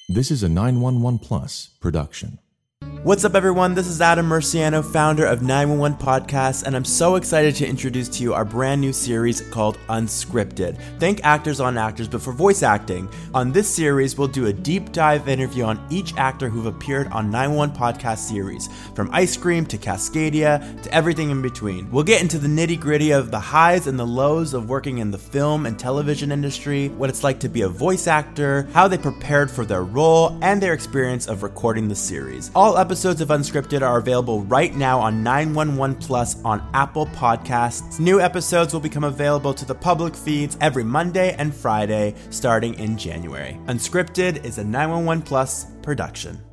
This is a 911 Plus production. What's up, everyone? This is Adam Murciano, founder of 911 Podcasts, and I'm so excited to introduce to you our brand new series called Unscripted. Think Actors on Actors, but for voice acting. On this series, we'll do a deep dive interview on each actor who've appeared on 911 Podcast series, from Ice Cream to Cascadia to everything in between. We'll get into the nitty-gritty of the highs and the lows of working in the film and television industry, what it's like to be a voice actor, how they prepared for their role, and their experience of recording the series. All episodes of Unscripted are available right now on 911 Plus on Apple Podcasts. New episodes will become available to the public feeds every Monday and Friday starting in January. Unscripted is a 911 Plus production.